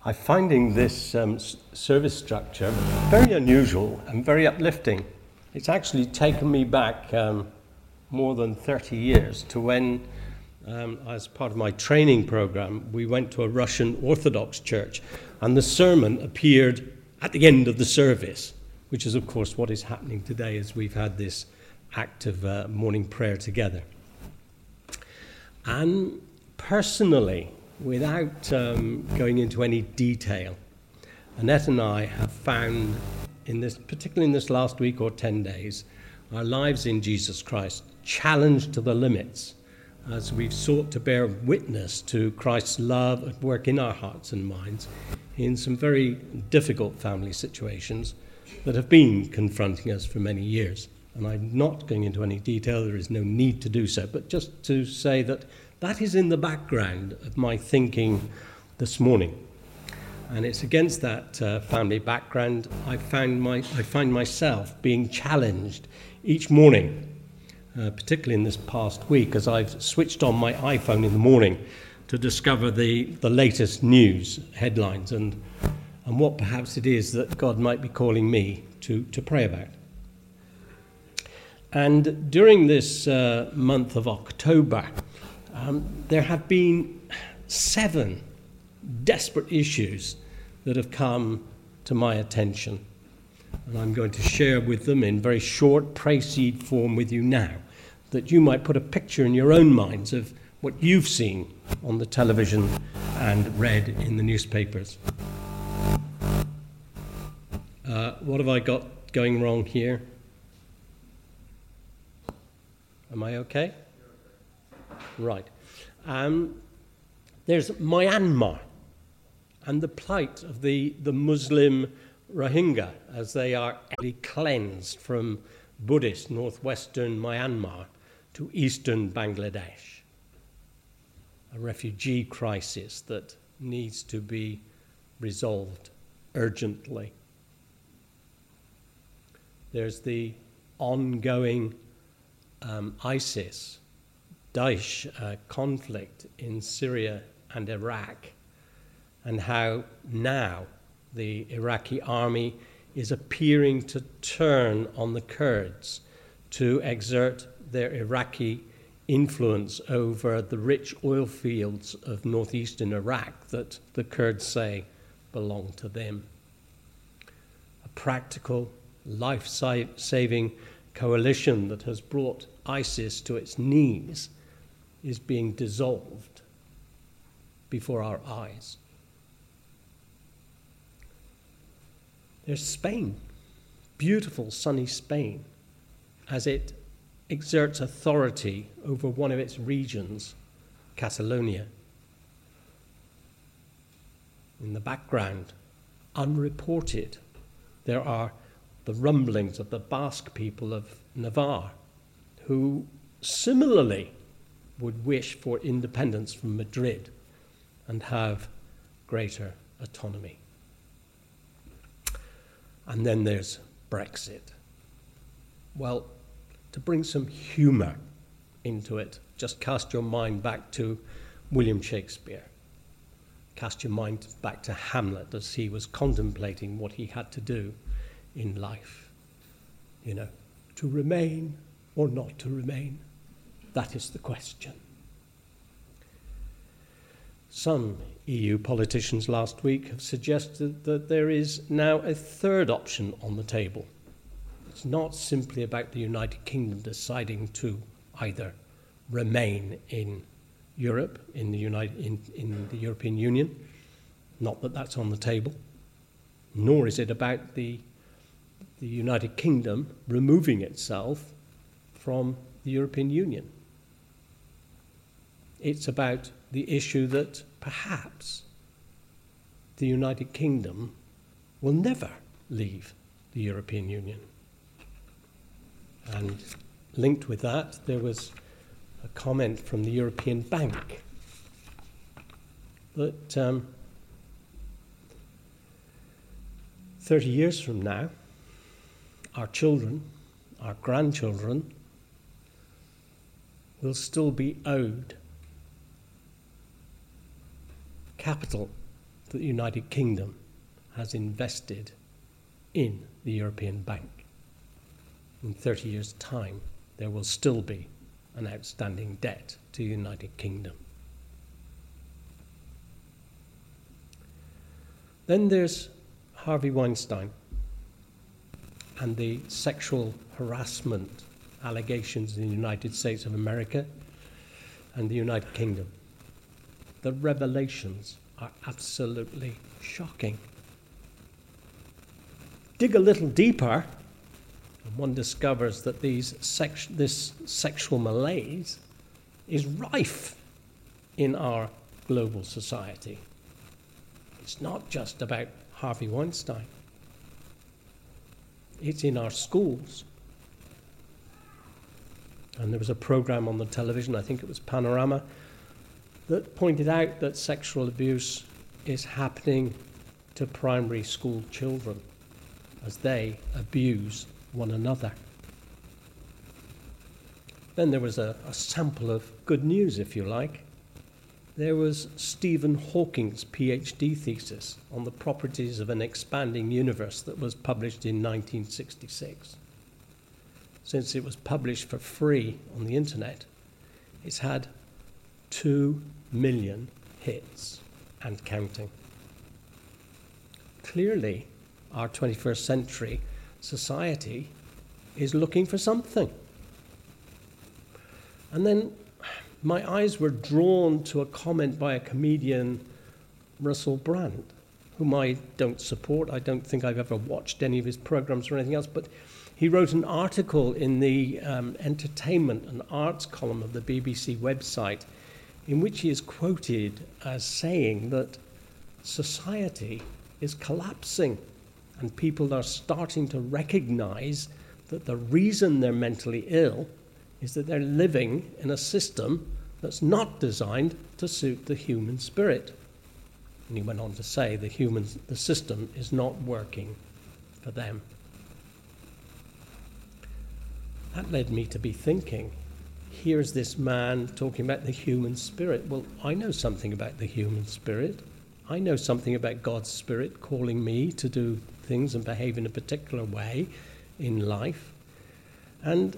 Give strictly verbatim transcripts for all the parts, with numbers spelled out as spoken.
I'm finding this um, s- service structure very unusual and very uplifting. It's actually taken me back um, more than thirty years to when, um, as part of my training program, we went to a Russian Orthodox church, and the sermon appeared at the end of the service, which is, of course, what is happening today as we've had this act of uh, morning prayer together. And personally, without um, going into any detail, Annette and I have found, in this, particularly in this last week or ten days, our lives in Jesus Christ challenged to the limits as we've sought to bear witness to Christ's love at work in our hearts and minds in some very difficult family situations that have been confronting us for many years. And I'm not going into any detail, there is no need to do so, but just to say that that is in the background of my thinking this morning. And it's against that uh, family background I found my I find myself being challenged each morning, uh, particularly in this past week, as I've switched on my iPhone in the morning to discover the, the latest news headlines and and what perhaps it is that God might be calling me to, to pray about. And during this uh, month of October, um, there have been seven desperate issues that have come to my attention. And I'm going to share with them in very short pray-seed form with you now, that you might put a picture in your own minds of what you've seen on the television and read in the newspapers. Uh, what have I got going wrong here? Am I okay? Right. Um, there's Myanmar and the plight of the, the Muslim Rohingya as they are cleansed from Buddhist northwestern Myanmar to eastern Bangladesh. A refugee crisis that needs to be resolved urgently. There's the ongoing um, ISIS, Daesh uh, conflict in Syria and Iraq, and how now the Iraqi army is appearing to turn on the Kurds to exert their Iraqi influence over the rich oil fields of northeastern Iraq that the Kurds say belong to them. A practical, life-saving coalition that has brought ISIS to its knees is being dissolved before our eyes. There's Spain, beautiful sunny Spain, as it exerts authority over one of its regions, Catalonia. In the background, unreported, there are the rumblings of the Basque people of Navarre, who similarly would wish for independence from Madrid and have greater autonomy. And then there's Brexit. Well, to bring some humour into it, just cast your mind back to William Shakespeare. Cast your mind back to Hamlet as he was contemplating what he had to do in life. You know, to remain or not to remain, that is the question. Some E U politicians last week have suggested that there is now a third option on the table. It's not simply about the United Kingdom deciding to either remain in Europe, in the, United, in, in the European Union, not that that's on the table, nor is it about the, the United Kingdom removing itself from the European Union. It's about the issue that perhaps the United Kingdom will never leave the European Union. And linked with that, there was a comment from the European Bank that um, thirty years from now, our children, our grandchildren, will still be owed capital that the United Kingdom has invested in the European Bank. In thirty years' time, there will still be an outstanding debt to the United Kingdom. Then there's Harvey Weinstein and the sexual harassment allegations in the United States of America and the United Kingdom. The revelations are absolutely shocking. Dig a little deeper, and one discovers that these sex- this sexual malaise is rife in our global society. It's not just about Harvey Weinstein. It's in our schools. And there was a program on the television, I think it was Panorama, that pointed out that sexual abuse is happening to primary school children as they abuse one another. Then there was a, a sample of good news, if you like. There was Stephen Hawking's PhD thesis on the properties of an expanding universe that was published in nineteen sixty-six. Since it was published for free on the internet, it's had two million hits and counting. Clearly, our twenty-first century society is looking for something. And then my eyes were drawn to a comment by a comedian, Russell Brand, whom I don't support. I don't think I've ever watched any of his programs or anything else, but he wrote an article in the um, entertainment and arts column of the B B C website in which he is quoted as saying that society is collapsing and people are starting to recognize that the reason they're mentally ill is that they're living in a system that's not designed to suit the human spirit. And he went on to say the human, the system is not working for them. That led me to be thinking, here's this man talking about the human spirit. Well, I know something about the human spirit. I know something about God's Spirit calling me to do things and behave in a particular way in life. And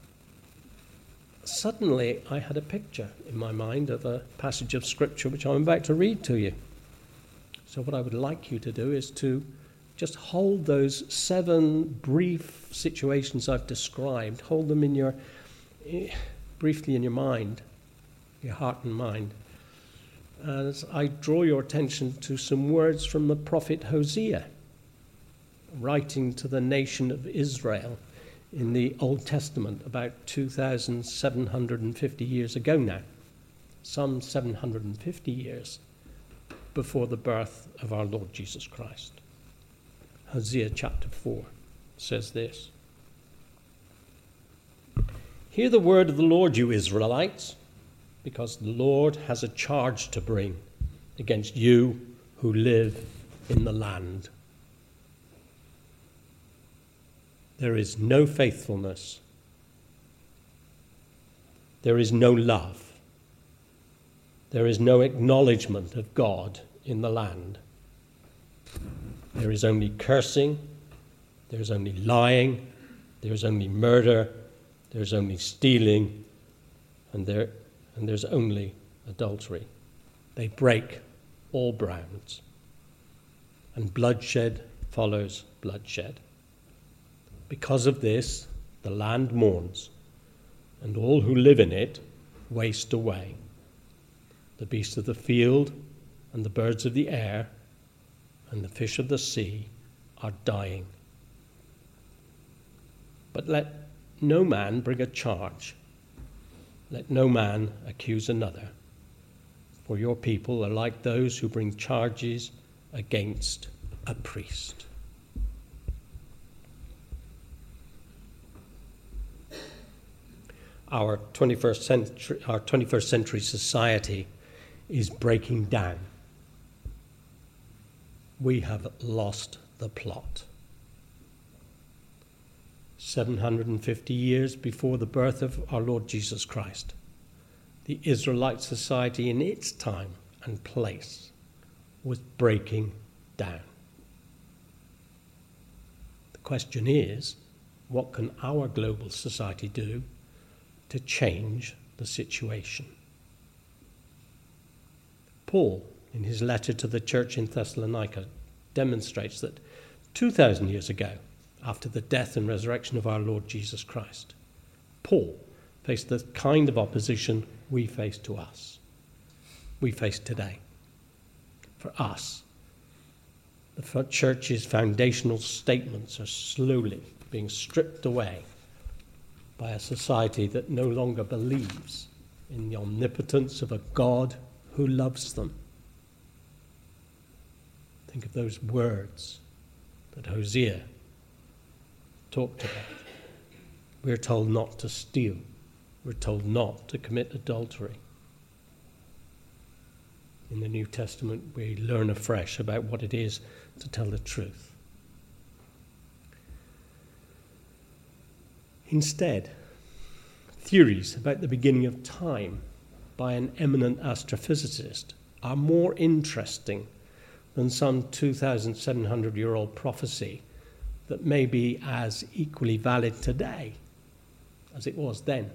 suddenly I had a picture in my mind of a passage of Scripture which I'm about to read to you. So what I would like you to do is to just hold those seven brief situations I've described, hold them in your, briefly in your mind, your heart and mind, as I draw your attention to some words from the prophet Hosea, writing to the nation of Israel in the Old Testament about two thousand seven hundred fifty years ago now, some seven hundred fifty years before the birth of our Lord Jesus Christ. Hosea chapter four says this: "Hear the word of the Lord, you Israelites, because the Lord has a charge to bring against you who live in the land. There is no faithfulness. There is no love. There is no acknowledgement of God in the land. There is only cursing. There is only lying. There is only murder. There is only stealing. And there and there's only adultery. They break all bounds. And bloodshed follows bloodshed. Because of this, the land mourns, and all who live in it waste away. The beasts of the field and the birds of the air and the fish of the sea are dying. But let no man bring a charge. Let no man accuse another. For your people are like those who bring charges against a priest." Our twenty-first century, our twenty-first century society is breaking down. We have lost the plot. seven hundred fifty years before the birth of our Lord Jesus Christ, the Israelite society in its time and place was breaking down. The question is, what can our global society do to change the situation? Paul, in his letter to the church in Thessalonica, demonstrates that two thousand years ago, after the death and resurrection of our Lord Jesus Christ, Paul faced the kind of opposition we face to us, we face today. For us, the church's foundational statements are slowly being stripped away by a society that no longer believes in the omnipotence of a God who loves them. Think of those words that Hosea talked about. We're told not to steal. We're told not to commit adultery. In the New Testament, we learn afresh about what it is to tell the truth. Instead, theories about the beginning of time by an eminent astrophysicist are more interesting than some two thousand seven hundred year old prophecy that may be as equally valid today as it was then.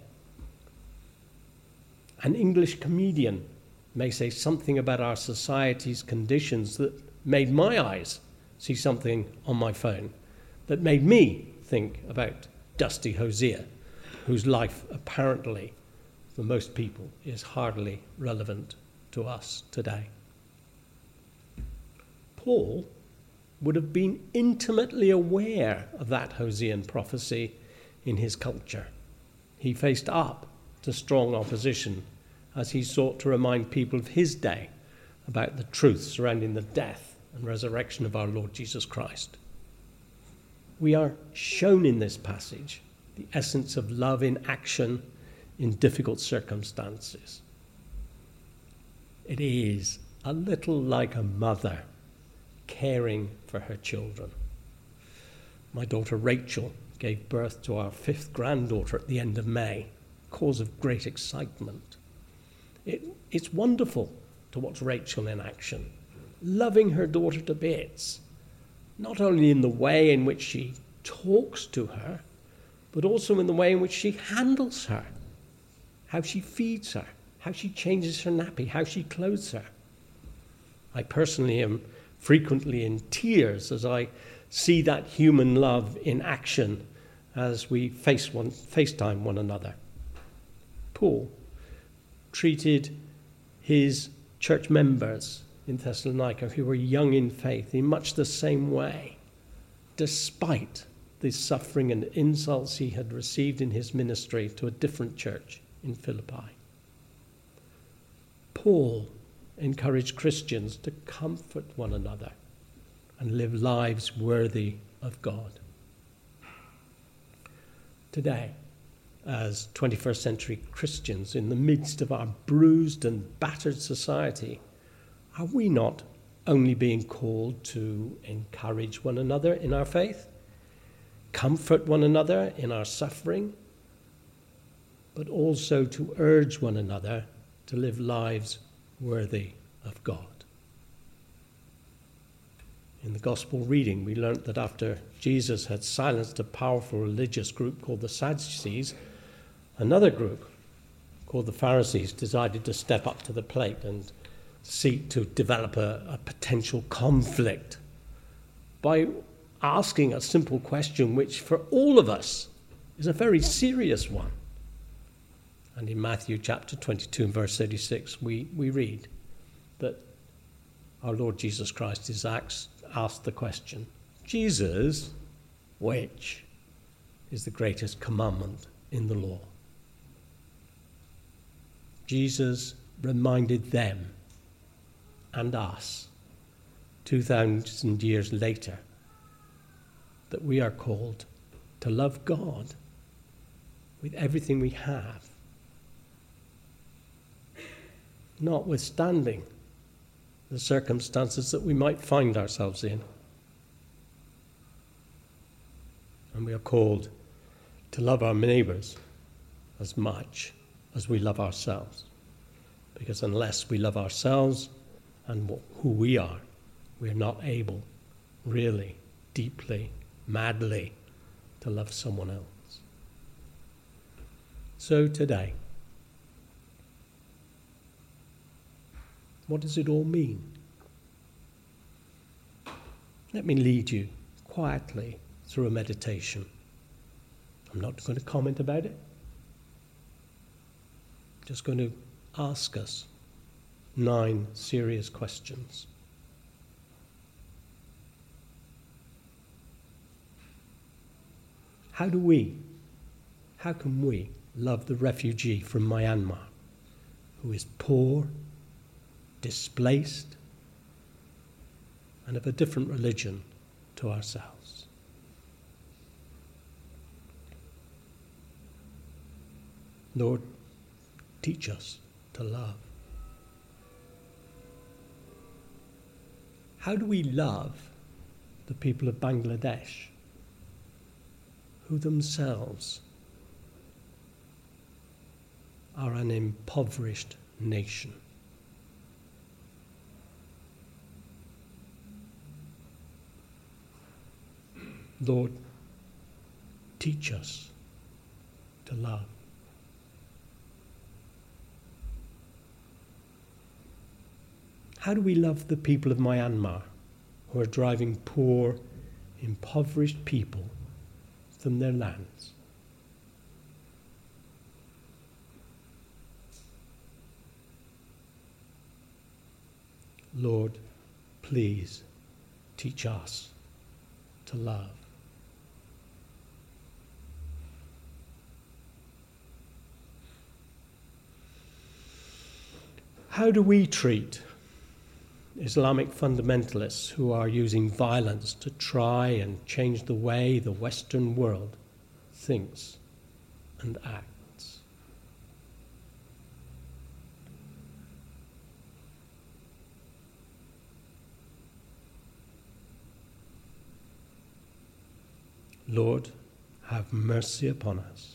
An English comedian may say something about our society's conditions that made my eyes see something on my phone, that made me think about Dusty Hosea, whose life apparently, for most people, is hardly relevant to us today. Paul would have been intimately aware of that Hosean prophecy in his culture. He faced up to strong opposition as he sought to remind people of his day about the truth surrounding the death and resurrection of our Lord Jesus Christ. We are shown in this passage the essence of love in action in difficult circumstances. It is a little like a mother caring for her children. My daughter Rachel gave birth to our fifth granddaughter at the end of May, cause of great excitement. It, it's wonderful to watch Rachel in action, loving her daughter to bits, not only in the way in which she talks to her, but also in the way in which she handles her, how she feeds her, how she changes her nappy, how she clothes her. I personally am frequently in tears as I see that human love in action as we face one, FaceTime one another. Paul treated his church members in Thessalonica who were young in faith in much the same way, despite the suffering and insults he had received in his ministry to a different church in Philippi. Paul encouraged Christians to comfort one another and live lives worthy of God. Today, as twenty-first century Christians in the midst of our bruised and battered society, are we not only being called to encourage one another in our faith, comfort one another in our suffering, but also to urge one another to live lives worthy of God? In the gospel reading, we learnt that after Jesus had silenced a powerful religious group called the Sadducees, another group called the Pharisees decided to step up to the plate and seek to develop a, a potential conflict by asking a simple question which for all of us is a very serious one. And in Matthew chapter twenty-two and verse thirty-six, we, we read that our Lord Jesus Christ is asked, asked the question, Jesus, which is the greatest commandment in the law? Jesus reminded them and us two thousand years later that we are called to love God with everything we have, notwithstanding the circumstances that we might find ourselves in. And we are called to love our neighbours as much as we love ourselves. Because unless we love ourselves and wh- who we are, we're not able, really, deeply, madly, to love someone else. So today, what does it all mean? Let me lead you quietly through a meditation. I'm not going to comment about it. I'm just going to ask us nine serious questions. How do we, how can we love the refugee from Myanmar who is poor, displaced, and of a different religion to ourselves? Lord, teach us to love. How do we love the people of Bangladesh, who themselves are an impoverished nation? Lord, teach us to love. How do we love the people of Myanmar who are driving poor, impoverished people from their lands? Lord, please teach us to love. How do we treat Islamic fundamentalists who are using violence to try and change the way the Western world thinks and acts? Lord, have mercy upon us.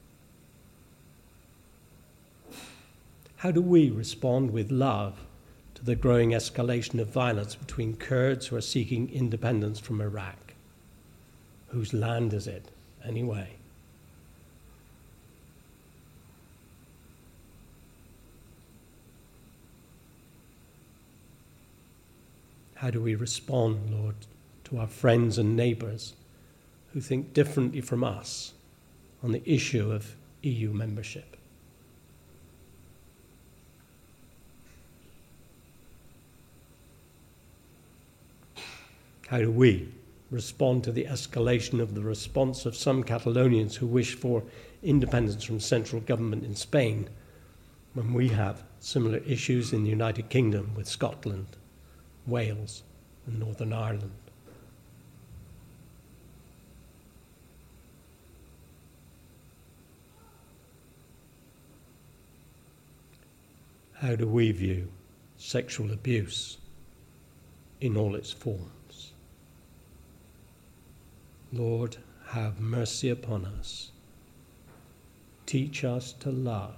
How do we respond with love to the growing escalation of violence between Kurds who are seeking independence from Iraq? Whose land is it, anyway? How do we respond, Lord, to our friends and neighbours who think differently from us on the issue of E U membership? How do we respond to the escalation of the response of some Catalonians who wish for independence from central government in Spain when we have similar issues in the United Kingdom with Scotland, Wales, and Northern Ireland? How do we view sexual abuse in all its forms? Lord, have mercy upon us. Teach us to love.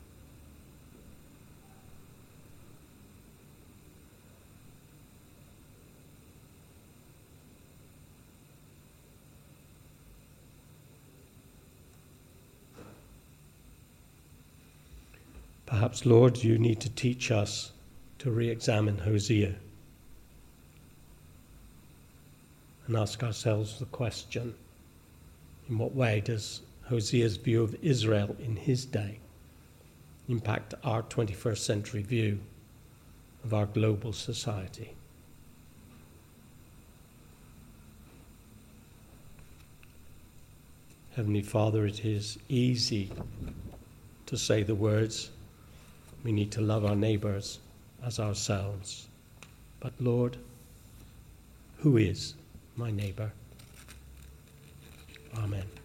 Perhaps, Lord, you need to teach us to re-examine Hosea and ask ourselves the question, in what way does Hosea's view of Israel in his day impact our twenty-first century view of our global society? Heavenly Father, it is easy to say the words, we need to love our neighbours as ourselves. But Lord, who is my neighbour? Amen.